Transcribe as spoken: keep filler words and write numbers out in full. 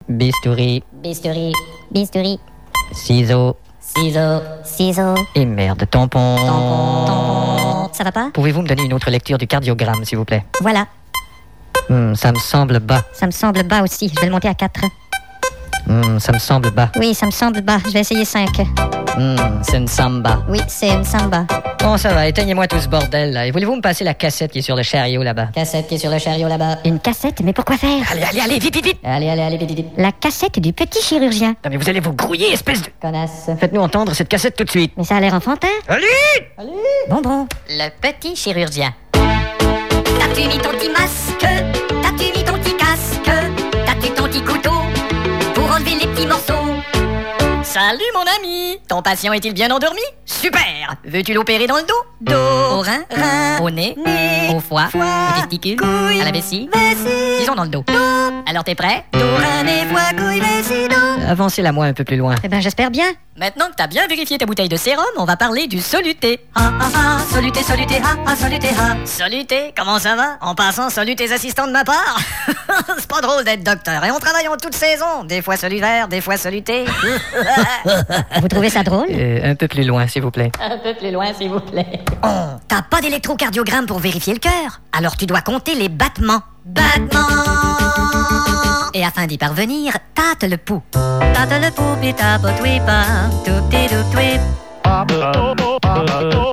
Bistouri, Bistouri, bistouri, ciseaux ciseaux, ciseaux, et merde, tampon. tampon, tampon. Ça va pas? Pouvez-vous me donner une autre lecture du cardiogramme, s'il vous plaît? Voilà, Hmm, ça me semble bas. ça me semble bas aussi. Je vais le monter à quatre. Hmm, ça me semble bas. Oui, ça me semble bas. Je vais essayer cinq. Hmm, c'est une samba. Oui, c'est une samba. Bon, ça va, éteignez-moi tout ce bordel, là. Et voulez-vous me passer la cassette qui est sur le chariot, là-bas? Cassette qui est sur le chariot là-bas. Une cassette? Mais pourquoi faire? Allez, allez, allez, vite, vite, vite! Allez, allez, allez, vite, vite. La cassette du petit chirurgien. Non, mais vous allez vous grouiller, espèce de... Connasse. Faites-nous entendre cette cassette tout de suite. Mais ça a l'air enfantin. Allez! Bonbon. Le petit chirurgien. T'as-tu mis ton petit masque? T'as-tu mis ton petit casque? T'as-tu ton petit couteau pour enlever les petits morceaux? Salut mon ami! Ton patient est-il bien endormi? Super! Veux-tu l'opérer dans le dos? Dos. Au rein? Rein. Au nez? Nez. Au foie? Foie. Aux testicules? Couilles. À la vessie? Vessie. Disons dans le dos. Dos. Alors t'es prêt? Dos, rein, nez, foie, couille, vessie, dos. Avancez-la moi un peu plus loin. Eh ben, j'espère bien. Maintenant que t'as bien vérifié ta bouteille de sérum, on va parler du soluté. Ah ah ah, soluté, soluté, ah ah, soluté, ah. Soluté, comment ça va? En passant, salut tes assistants de ma part. C'est pas drôle d'être docteur, et on travaille en toute saison. Des fois solutaire, des fois soluté. Vous trouvez ça drôle? Euh, un peu plus loin, s'il vous plaît. Un peu plus loin, s'il vous plaît. Oh, t'as pas d'électrocardiogramme pour vérifier le cœur? Alors tu dois compter les battements. Battements! Et afin d'y parvenir, tâte le pouls. Tâte le pouls, pis tapote, oui, pas, tout petit, tout, oui.